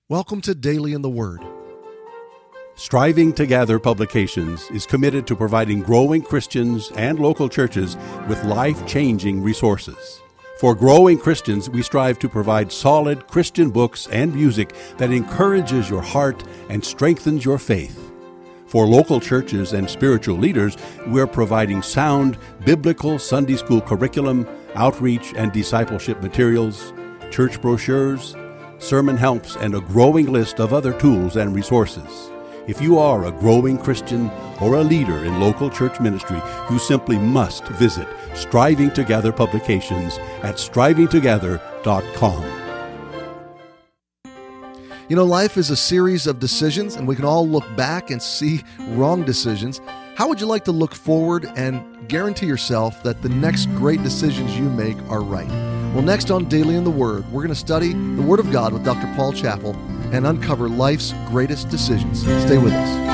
Welcome to Daily in the Word. Striving to Gather Publications is committed to providing growing Christians and local churches with life-changing resources. For growing Christians, we strive to provide solid Christian books and music that encourages your heart and strengthens your faith. For local churches and spiritual leaders, we're providing sound biblical Sunday school curriculum, outreach and discipleship materials, church brochures, sermon helps, and a growing list of other tools and resources. If you are a growing Christian or a leader in local church ministry, you simply must visit Striving to Gather Publications at strivingtogether.com. You know, life is a series of decisions, and we can all look back and see wrong decisions. How would you like to look forward and guarantee yourself that the next great decisions you make are right? Well, next on Daily in the Word, we're going to study the Word of God with Dr. Paul Chappell and uncover life's greatest decisions. Stay with us.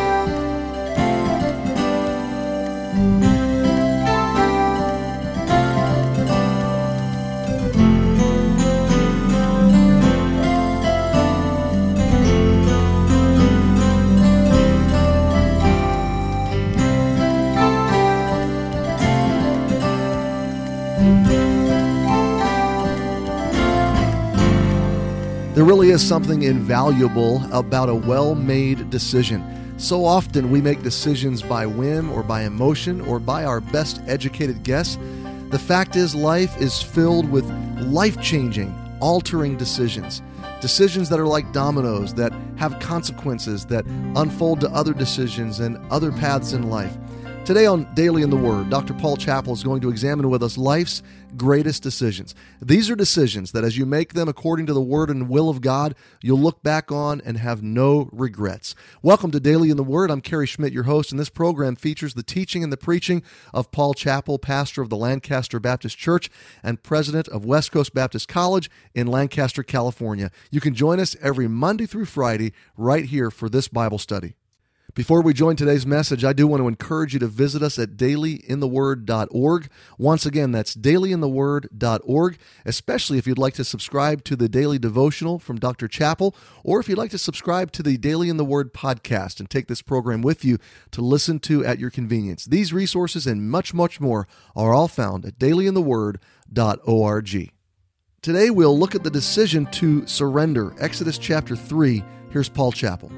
There really is something invaluable about a well-made decision. So often we make decisions by whim or by emotion or by our best educated guess. The fact is, life is filled with life-changing, altering decisions. Decisions that are like dominoes, that have consequences, that unfold to other decisions and other paths in life. Today on Daily in the Word, Dr. Paul Chappell is going to examine with us life's greatest decisions. These are decisions that as you make them according to the Word and will of God, you'll look back on and have no regrets. Welcome to Daily in the Word. I'm Kerry Schmidt, your host, and this program features the teaching and the preaching of Paul Chappell, pastor of the Lancaster Baptist Church and president of West Coast Baptist College in Lancaster, California. You can join us every Monday through Friday right here for this Bible study. Before we join today's message, I do want to encourage you to visit us at dailyintheword.org. Once again, that's dailyintheword.org, especially if you'd like to subscribe to the daily devotional from Dr. Chappell, or if you'd like to subscribe to the Daily in the Word podcast and take this program with you to listen to at your convenience. These resources and much, much more are all found at dailyintheword.org. Today, we'll look at the decision to surrender. Exodus chapter 3. Here's Paul Chappell.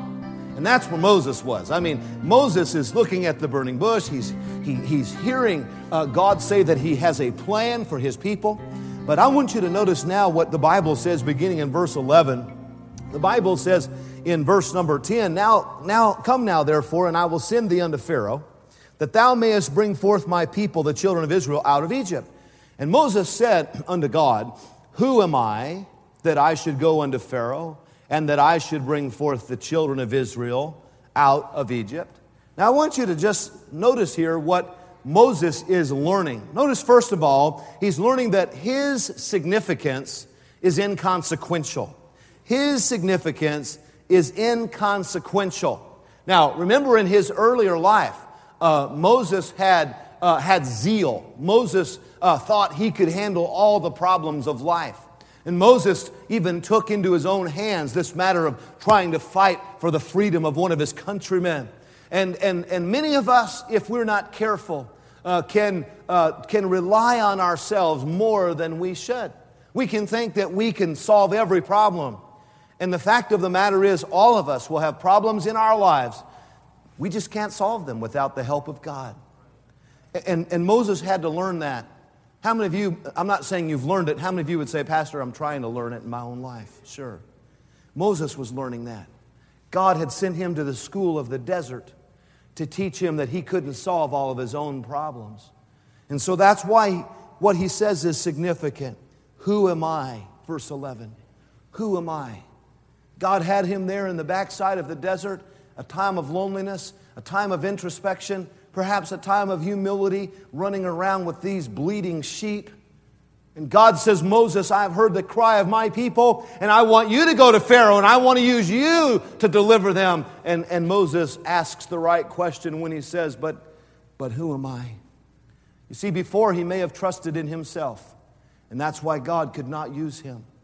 And that's where Moses was. I mean, Moses is looking at the burning bush. He's hearing God say that he has a plan for his people. But I want you to notice now what the Bible says beginning in verse 11. The Bible says in verse number 10, Now come now, therefore, and I will send thee unto Pharaoh, that thou mayest bring forth my people, the children of Israel, out of Egypt. And Moses said unto God, Who am I that I should go unto Pharaoh, and that I should bring forth the children of Israel out of Egypt? Now I want you to just notice here what Moses is learning. Notice first of all, he's learning that his significance is inconsequential. His significance is inconsequential. Now remember, in his earlier life, Moses had zeal. Moses thought he could handle all the problems of life. And Moses even took into his own hands this matter of trying to fight for the freedom of one of his countrymen. And many of us, if we're not careful, can rely on ourselves more than we should. We can think that we can solve every problem. And the fact of the matter is, all of us will have problems in our lives. We just can't solve them without the help of God. And Moses had to learn that. How many of you, I'm not saying you've learned it, how many of you would say, Pastor, I'm trying to learn it in my own life? Sure. Moses was learning that. God had sent him to the school of the desert to teach him that he couldn't solve all of his own problems. And so that's why what he says is significant. Who am I? Verse 11. Who am I? God had him there in the backside of the desert, a time of loneliness, a time of introspection, perhaps a time of humility, running around with these bleeding sheep. And God says, Moses, I've heard the cry of my people, and I want you to go to Pharaoh, and I want to use you to deliver them. And Moses asks the right question when he says, but who am I? You see, before he may have trusted in himself, and that's why God could not use him.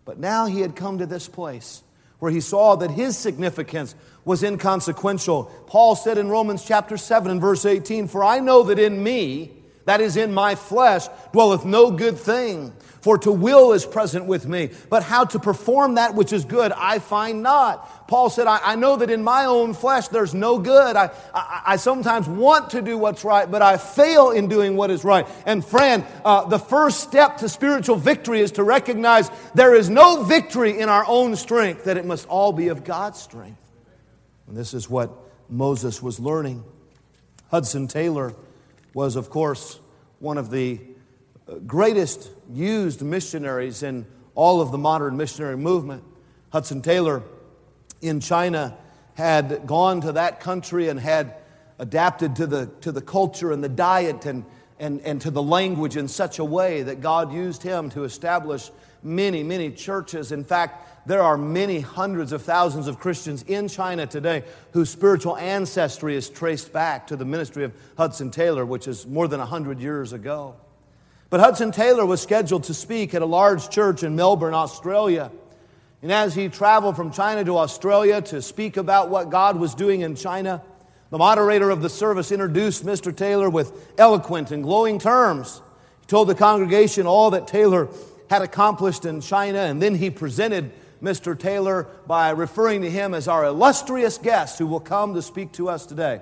But now he had come to this place where he saw that his significance was inconsequential. Paul said in Romans chapter 7 and verse 18, "For I know that in me, that is in my flesh, dwelleth no good thing. For to will is present with me, but how to perform that which is good I find not." Paul said, I know that in my own flesh there's no good. I sometimes want to do what's right, but I fail in doing what is right. And friend, the first step to spiritual victory is to recognize there is no victory in our own strength, that it must all be of God's strength. And this is what Moses was learning. Hudson Taylor was, of course, one of the greatest used missionaries in all of the modern missionary movement. Hudson Taylor in China had gone to that country and had adapted to the culture and the diet and to the language in such a way that God used him to establish many, many churches. In fact, there are many hundreds of thousands of Christians in China today whose spiritual ancestry is traced back to the ministry of Hudson Taylor, which is more than 100 years ago. But Hudson Taylor was scheduled to speak at a large church in Melbourne, Australia. And as he traveled from China to Australia to speak about what God was doing in China, the moderator of the service introduced Mr. Taylor with eloquent and glowing terms. He told the congregation all that Taylor had accomplished in China, and then he presented Mr. Taylor by referring to him as our illustrious guest who will come to speak to us today.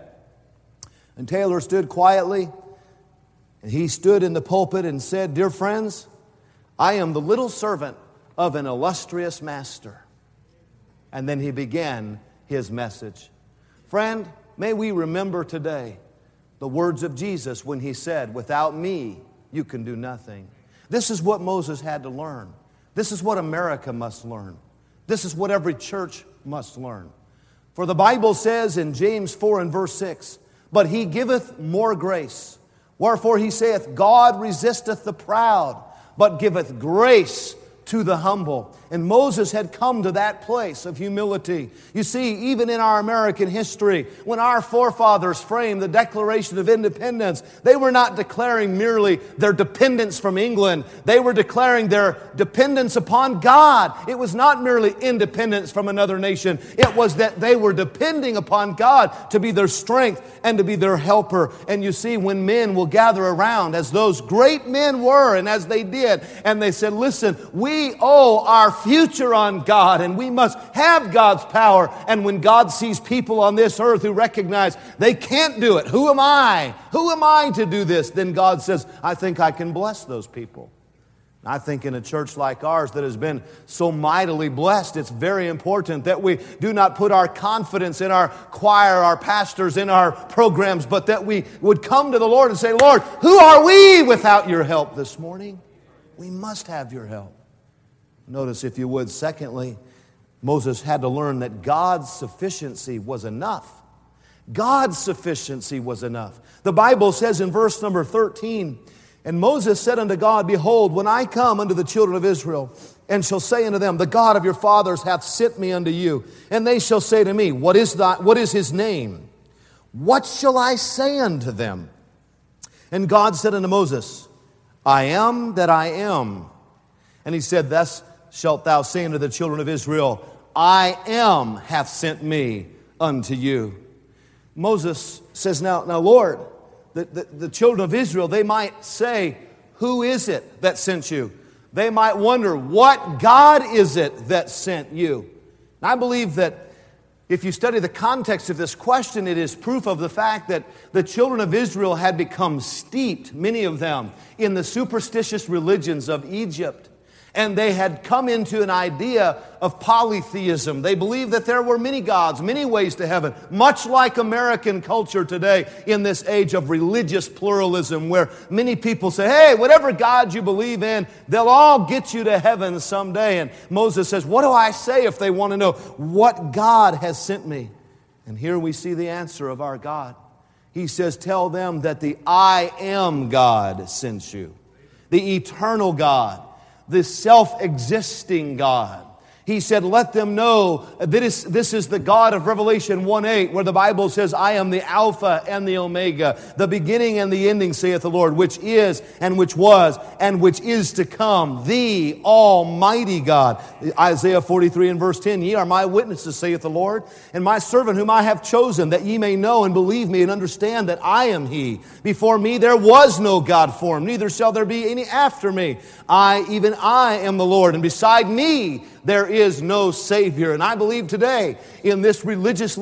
And Taylor stood quietly. And he stood in the pulpit and said, "Dear friends, I am the little servant of an illustrious master." And then he began his message. Friend, may we remember today the words of Jesus when he said, "Without me, you can do nothing." This is what Moses had to learn. This is what America must learn. This is what every church must learn. For the Bible says in James 4 and verse 6, "But he giveth more grace. Wherefore he saith, God resisteth the proud, but giveth grace to the humble." And Moses had come to that place of humility. You see, even in our American history, when our forefathers framed the Declaration of Independence, they were not declaring merely their dependence from England. They were declaring their dependence upon God. It was not merely independence from another nation. It was that they were depending upon God to be their strength and to be their helper. And you see, when men will gather around, as those great men were, and as they did, and they said, "Listen, we owe our future on God, and we must have God's power." And when God sees people on this earth who recognize they can't do it, who am I? Who am I to do this? Then God says, "I think I can bless those people." I think in a church like ours that has been so mightily blessed, it's very important that we do not put our confidence in our choir, our pastors, in our programs, but that we would come to the Lord and say, "Lord, who are we without your help this morning? We must have your help." Notice, if you would, secondly, Moses had to learn that God's sufficiency was enough. God's sufficiency was enough. The Bible says in verse number 13, "And Moses said unto God, Behold, when I come unto the children of Israel, and shall say unto them, The God of your fathers hath sent me unto you. And they shall say to me, What is his name? What shall I say unto them? And God said unto Moses, I am that I am. And he said, Thus shalt thou say unto the children of Israel, I am hath sent me unto you." Moses says, Now Lord, the children of Israel, they might say, Who is it that sent you? They might wonder, what God is it that sent you? And I believe that if you study the context of this question, it is proof of the fact that the children of Israel had become steeped, many of them, in the superstitious religions of Egypt. And they had come into an idea of polytheism. They believed that there were many gods, many ways to heaven, much like American culture today in this age of religious pluralism, where many people say, hey, whatever God you believe in, they'll all get you to heaven someday. And Moses says, what do I say if they want to know what God has sent me? And here we see the answer of our God. He says, tell them that the I am God sent you, the eternal God, the self-existing God. He said, let them know this is the God of Revelation 1:8, where the Bible says, I am the Alpha and the Omega, the beginning and the ending, saith the Lord, which is and which was and which is to come, the Almighty God. Isaiah 43 and verse 10, ye are my witnesses, saith the Lord, and my servant whom I have chosen, that ye may know and believe me and understand that I am He. Before me there was no God formed, neither shall there be any after me. Even I am the Lord, and beside me there is no Savior. And I believe today in this religious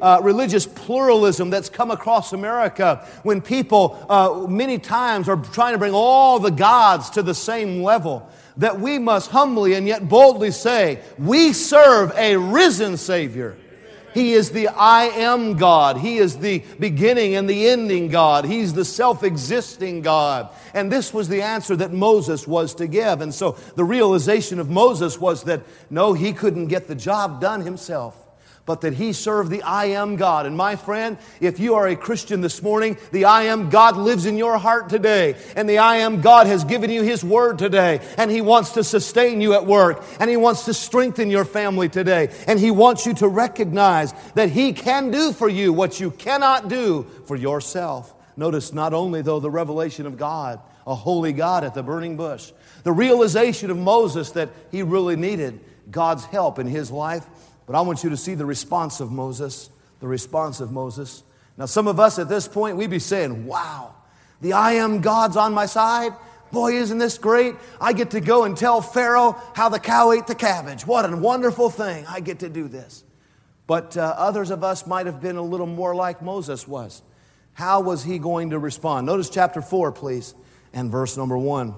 pluralism that's come across America, when people many times are trying to bring all the gods to the same level, that we must humbly and yet boldly say, we serve a risen Savior. He is the I am God. He is the beginning and the ending God. He's the self-existing God. And this was the answer that Moses was to give. And so the realization of Moses was that, no, he couldn't get the job done himself, but that he served the I am God. And my friend, if you are a Christian this morning, the I am God lives in your heart today. And the I am God has given you His Word today. And He wants to sustain you at work. And He wants to strengthen your family today. And He wants you to recognize that He can do for you what you cannot do for yourself. Notice not only, though, the revelation of God, a holy God at the burning bush, the realization of Moses that he really needed God's help in his life. But I want you to see the response of Moses. The response of Moses. Now, some of us at this point, we'd be saying, wow, the I am God's on my side. Boy, isn't this great? I get to go and tell Pharaoh how the cow ate the cabbage. What a wonderful thing. I get to do this. But others of us might have been a little more like Moses was. How was he going to respond? Notice chapter 4, please, and verse number 1.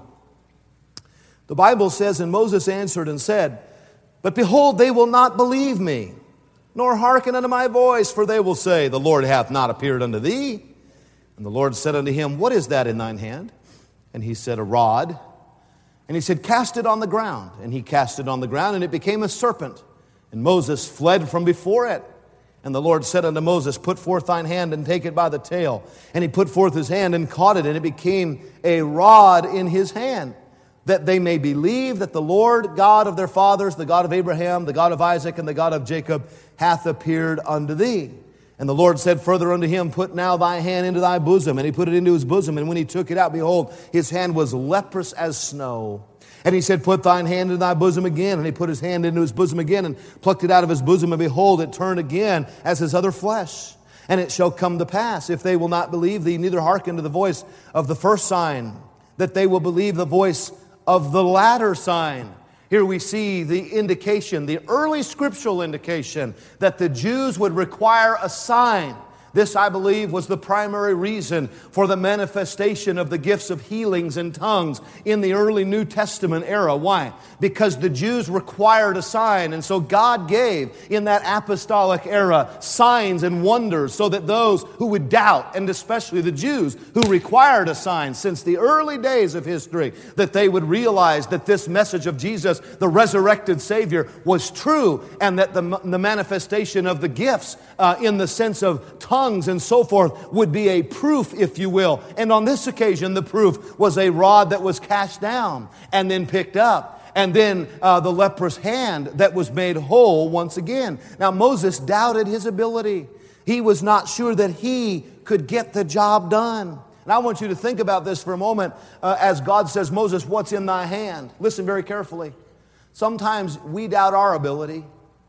The Bible says, and Moses answered and said, but behold, they will not believe me, nor hearken unto my voice, for they will say, the Lord hath not appeared unto thee. And the Lord said unto him, what is that in thine hand? And he said, a rod. And he said, cast it on the ground. And he cast it on the ground, and it became a serpent. And Moses fled from before it. And the Lord said unto Moses, put forth thine hand and take it by the tail. And he put forth his hand and caught it, and it became a rod in his hand, that they may believe that the Lord God of their fathers, the God of Abraham, the God of Isaac, and the God of Jacob, hath appeared unto thee. And the Lord said further unto him, put now thy hand into thy bosom. And he put it into his bosom, and when he took it out, behold, his hand was leprous as snow. And he said, put thine hand into thy bosom again. And he put his hand into his bosom again, and plucked it out of his bosom, and behold, it turned again as his other flesh. And it shall come to pass, if they will not believe thee, neither hearken to the voice of the first sign, that they will believe the voice of the latter sign. Here we see the indication, the early scriptural indication, that the Jews would require a sign. This, I believe, was the primary reason for the manifestation of the gifts of healings and tongues in the early New Testament era. Why? Because the Jews required a sign. And so God gave, in that apostolic era, signs and wonders so that those who would doubt, and especially the Jews who required a sign since the early days of history, that they would realize that this message of Jesus, the resurrected Savior, was true, and that the manifestation of the gifts in the sense of tongues and so forth would be a proof, if you will. And on this occasion, the proof was a rod that was cast down and then picked up. And then the leprous hand that was made whole once again. Now, Moses doubted his ability. He was not sure that he could get the job done. And I want you to think about this for a moment as God says, Moses, what's in thy hand? Listen very carefully. Sometimes we doubt our ability.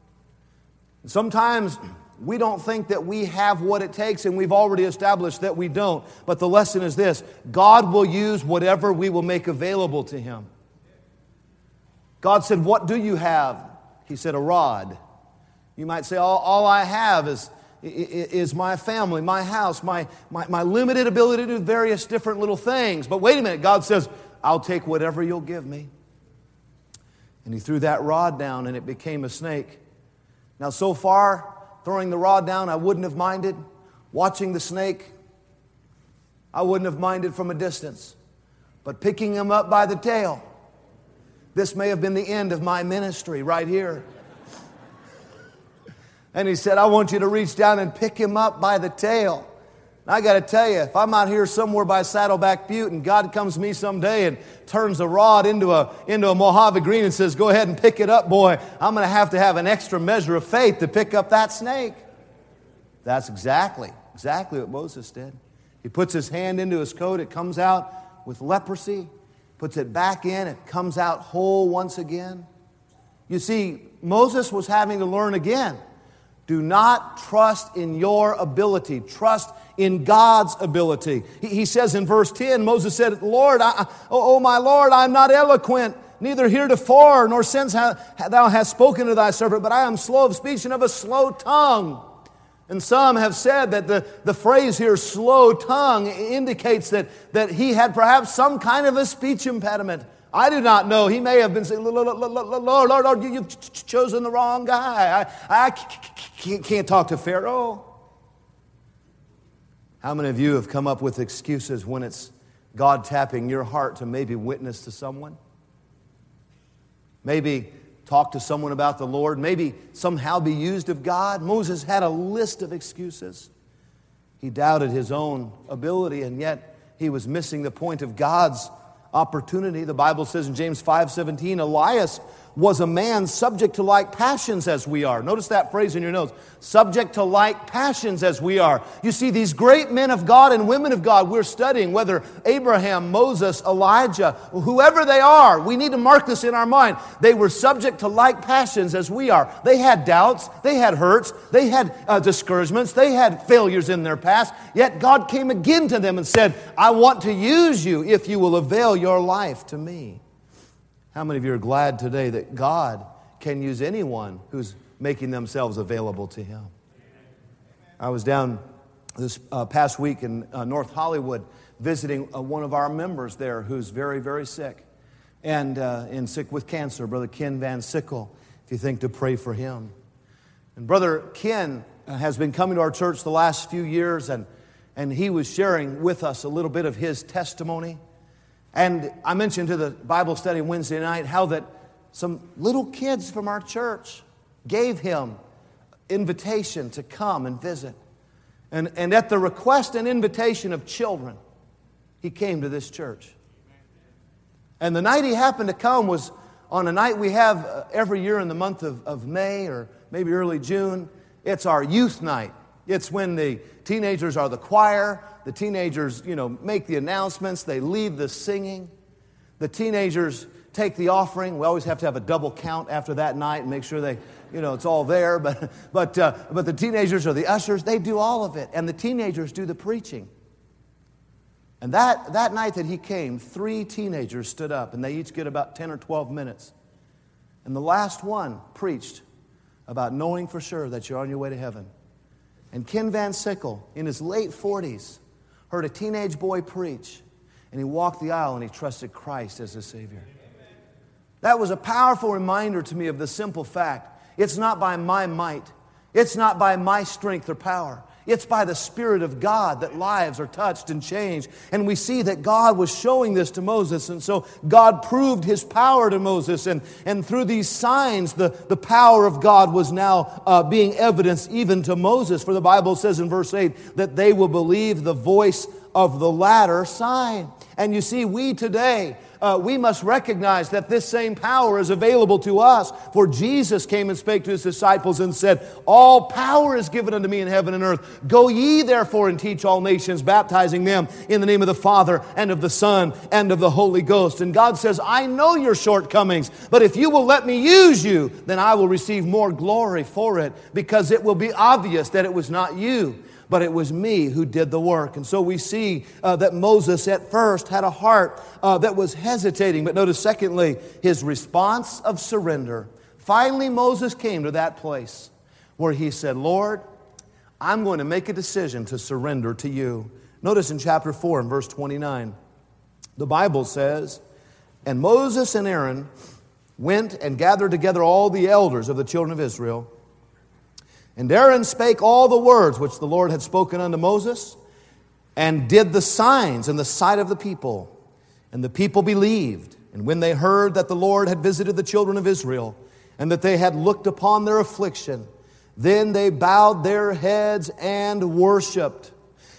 Sometimes we don't think that we have what it takes, and we've already established that we don't. But the lesson is this: God will use whatever we will make available to Him. God said, what do you have? He said, a rod. You might say, all I have is my family, my house, my limited ability to do various different little things. But wait a minute, God says, I'll take whatever you'll give me. And He threw that rod down, and it became a snake. Now, so far, throwing the rod down, I wouldn't have minded. Watching the snake, I wouldn't have minded from a distance. But picking him up by the tail, this may have been the end of my ministry right here. And He said, I want you to reach down and pick him up by the tail. And I got to tell you, if I'm out here somewhere by Saddleback Butte and God comes to me someday and turns a rod into a Mojave green and says, go ahead and pick it up, boy, I'm going to have an extra measure of faith to pick up that snake. That's exactly what Moses did. He puts his hand into his coat, it comes out with leprosy, puts it back in, it comes out whole once again. You see, Moses was having to learn again. Do not trust in your ability. Trust in God's ability. He says in verse 10, Moses said, Lord, oh my Lord, I'm not eloquent, neither heretofore, nor since thou hast spoken to thy servant, but I am slow of speech and of a slow tongue. And some have said that the phrase here, slow tongue, indicates that he had perhaps some kind of a speech impediment. I do not know. He may have been saying, Lord, you've chosen the wrong guy. I can't talk to Pharaoh. How many of you have come up with excuses when it's God tapping your heart to maybe witness to someone? Maybe talk to someone about the Lord, maybe somehow be used of God. Moses had a list of excuses. He doubted his own ability, and yet he was missing the point of God's opportunity. The Bible says in James 5:17, Elias was a man subject to like passions as we are. Notice that phrase in your notes. Subject to like passions as we are. You see, these great men of God and women of God we're studying, whether Abraham, Moses, Elijah, whoever they are, we need to mark this in our mind. They were subject to like passions as we are. They had doubts, they had hurts, they had discouragements, they had failures in their past, yet God came again to them and said, I want to use you if you will avail your life to me. How many of you are glad today that God can use anyone who's making themselves available to Him? I was down this past week in North Hollywood visiting one of our members there who's very, very sick. And sick with cancer, Brother Ken Van Sickle, if you think to pray for him. And Brother Ken has been coming to our church the last few years, and he was sharing with us a little bit of his testimony. And I mentioned to the Bible study Wednesday night how that some little kids from our church gave him invitation to come and visit. And at the request and invitation of children, he came to this church. And the night he happened to come was on a night we have every year in the month of May or maybe early June. It's our youth night. It's when the teenagers are the choir. The teenagers, make the announcements. They lead the singing. The teenagers take the offering. We always have to have a double count after that night and make sure they, it's all there. But the teenagers are the ushers. They do all of it. And the teenagers do the preaching. And that night that he came, 3 teenagers stood up, and they each get about 10 or 12 minutes. And the last one preached about knowing for sure that you're on your way to heaven. And Ken Van Sickle, in his late 40s, heard a teenage boy preach, and he walked the aisle and he trusted Christ as his Savior. That was a powerful reminder to me of the simple fact. It's not by my might. It's not by my strength or power. It's by the Spirit of God that lives are touched and changed. And we see that God was showing this to Moses. And so God proved His power to Moses. And through these signs, the power of God was now being evidenced even to Moses. For the Bible says in verse 8 that they will believe the voice of the latter sign. And you see, we today, we must recognize that this same power is available to us. For Jesus came and spake to His disciples and said, all power is given unto me in heaven and earth. Go ye therefore and teach all nations, baptizing them in the name of the Father and of the Son and of the Holy Ghost. And God says, I know your shortcomings, but if you will let me use you, then I will receive more glory for it, because it will be obvious that it was not you, but it was me who did the work. And so we see that Moses at first had a heart that was hesitating. But notice secondly, his response of surrender. Finally, Moses came to that place where he said, Lord, I'm going to make a decision to surrender to you. Notice in chapter 4 and verse 29, the Bible says, and Moses and Aaron went and gathered together all the elders of the children of Israel. And Aaron spake all the words which the Lord had spoken unto Moses, and did the signs in the sight of the people. And the people believed. And when they heard that the Lord had visited the children of Israel, and that they had looked upon their affliction, then they bowed their heads and worshipped.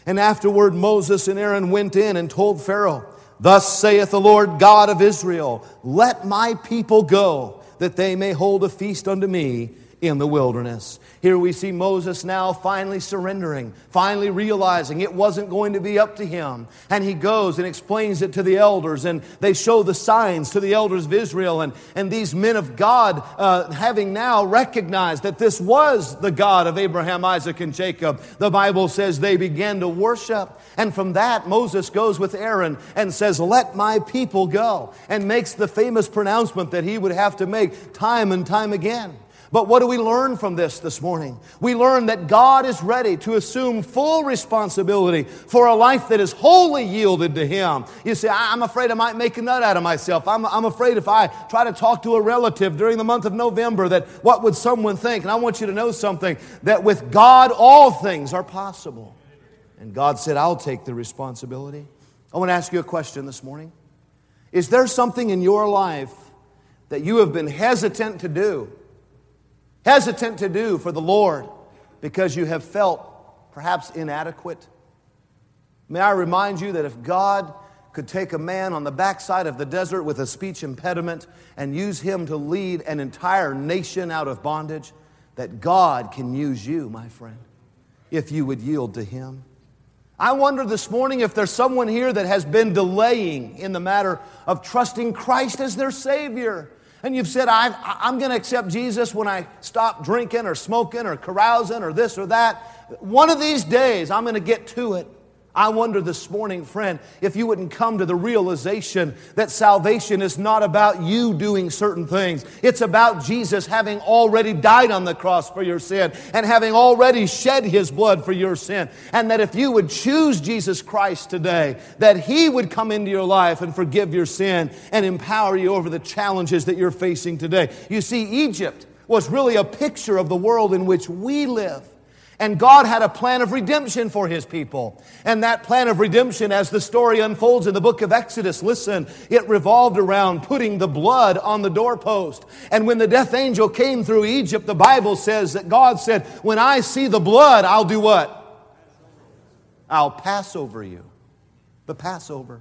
And afterward Moses and Aaron went in and told Pharaoh, "Thus saith the Lord God of Israel, let my people go, that they may hold a feast unto me in the wilderness." Here we see Moses now finally surrendering, finally realizing it wasn't going to be up to him. And he goes and explains it to the elders, and they show the signs to the elders of Israel. And these men of God, having now recognized that this was the God of Abraham, Isaac, and Jacob, the Bible says they began to worship. And from that, Moses goes with Aaron and says, "Let my people go," and makes the famous pronouncement that he would have to make time and time again. But what do we learn from this morning? We learn that God is ready to assume full responsibility for a life that is wholly yielded to Him. You say, "I'm afraid I might make a nut out of myself. I'm afraid if I try to talk to a relative during the month of November, that what would someone think?" And I want you to know something, that with God all things are possible. And God said, "I'll take the responsibility." I want to ask you a question this morning. Is there something in your life that you have been hesitant to do for the Lord because you have felt perhaps inadequate? May I remind you that if God could take a man on the backside of the desert with a speech impediment and use him to lead an entire nation out of bondage, that God can use you, my friend, if you would yield to Him. I wonder this morning if there's someone here that has been delaying in the matter of trusting Christ as their Savior. And you've said, I'm going to accept Jesus when I stop drinking or smoking or carousing or this or that. One of these days, I'm going to get to it. I wonder this morning, friend, if you wouldn't come to the realization that salvation is not about you doing certain things. It's about Jesus having already died on the cross for your sin and having already shed His blood for your sin. And that if you would choose Jesus Christ today, that He would come into your life and forgive your sin and empower you over the challenges that you're facing today. You see, Egypt was really a picture of the world in which we live. And God had a plan of redemption for His people. And that plan of redemption, as the story unfolds in the book of Exodus, listen, it revolved around putting the blood on the doorpost. And when the death angel came through Egypt, the Bible says that God said, "When I see the blood, I'll do what? I'll pass over you." The Passover.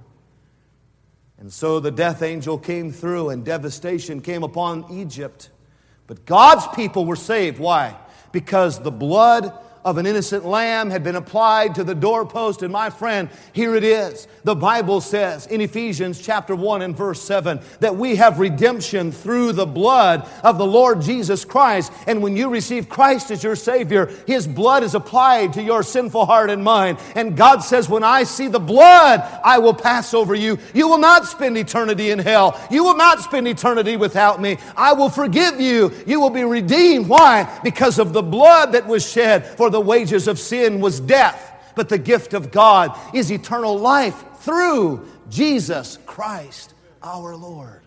And so the death angel came through and devastation came upon Egypt. But God's people were saved. Why? Because the blood of an innocent lamb had been applied to the doorpost. And my friend, here it is. The Bible says in Ephesians chapter 1 and verse 7 that we have redemption through the blood of the Lord Jesus Christ. And when you receive Christ as your Savior, His blood is applied to your sinful heart and mind. And God says, "When I see the blood, I will pass over you. You will not spend eternity in hell. You will not spend eternity without me. I will forgive you. You will be redeemed." Why? Because of the blood that was shed. For the wages of sin was death, but the gift of God is eternal life through Jesus Christ our Lord.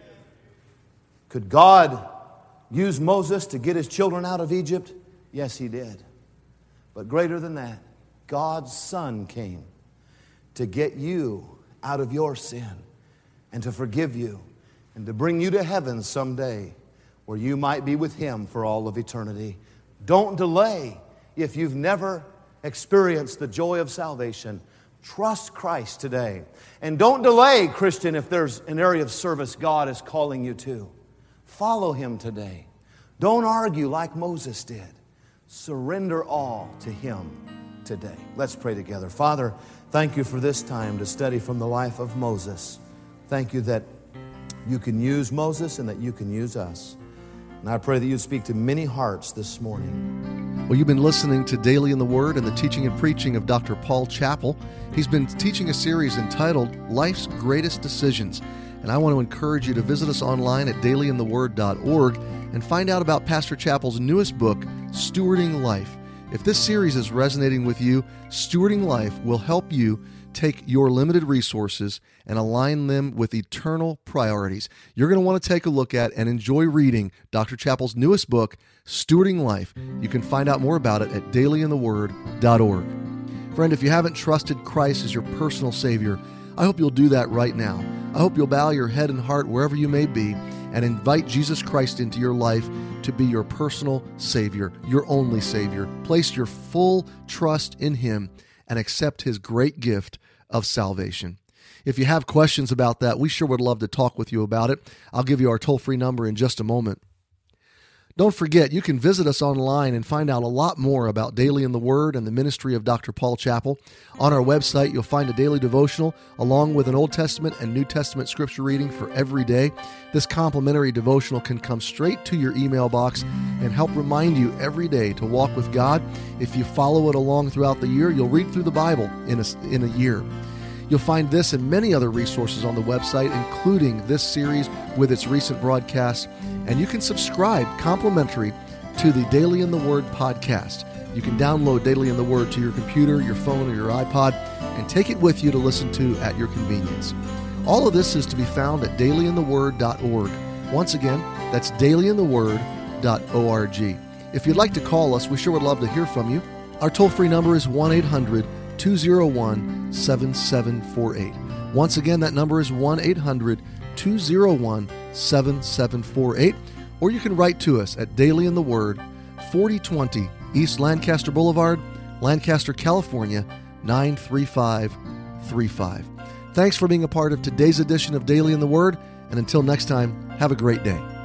Could God use Moses to get His children out of Egypt? Yes, He did. But greater than that, God's Son came to get you out of your sin and to forgive you and to bring you to heaven someday where you might be with Him for all of eternity. Don't delay. If you've never experienced the joy of salvation, trust Christ today. And don't delay, Christian, if there's an area of service God is calling you to. Follow Him today. Don't argue like Moses did. Surrender all to Him today. Let's pray together. Father, thank You for this time to study from the life of Moses. Thank You that You can use Moses and that You can use us. And I pray that You'd speak to many hearts this morning. Well, you've been listening to Daily in the Word and the teaching and preaching of Dr. Paul Chappell. He's been teaching a series entitled Life's Greatest Decisions. And I want to encourage you to visit us online at dailyintheword.org and find out about Pastor Chappell's newest book, Stewarding Life. If this series is resonating with you, Stewarding Life will help you take your limited resources and align them with eternal priorities. You're going to want to take a look at and enjoy reading Dr. Chappell's newest book, Stewarding Life. You can find out more about it at dailyintheword.org. Friend, if you haven't trusted Christ as your personal Savior, I hope you'll do that right now. I hope you'll bow your head and heart wherever you may be and invite Jesus Christ into your life to be your personal Savior, your only Savior. Place your full trust in Him and accept His great gift of salvation. If you have questions about that, we sure would love to talk with you about it. I'll give you our toll-free number in just a moment. Don't forget, you can visit us online and find out a lot more about Daily in the Word and the ministry of Dr. Paul Chappell. On our website, you'll find a daily devotional along with an Old Testament and New Testament scripture reading for every day. This complimentary devotional can come straight to your email box and help remind you every day to walk with God. If you follow it along throughout the year, you'll read through the Bible in a year. You'll find this and many other resources on the website, including this series with its recent broadcasts. And you can subscribe complimentary to the Daily in the Word podcast. You can download Daily in the Word to your computer, your phone, or your iPod, and take it with you to listen to at your convenience. All of this is to be found at dailyintheword.org. Once again, that's dailyintheword.org. If you'd like to call us, we sure would love to hear from you. Our toll-free number is 1-800-201-7748. Once again, that number is 1-800-201-7748. Or you can write to us at Daily in the Word, 4020 East Lancaster Boulevard, Lancaster, California, 93535. Thanks for being a part of today's edition of Daily in the Word, and until next time, have a great day.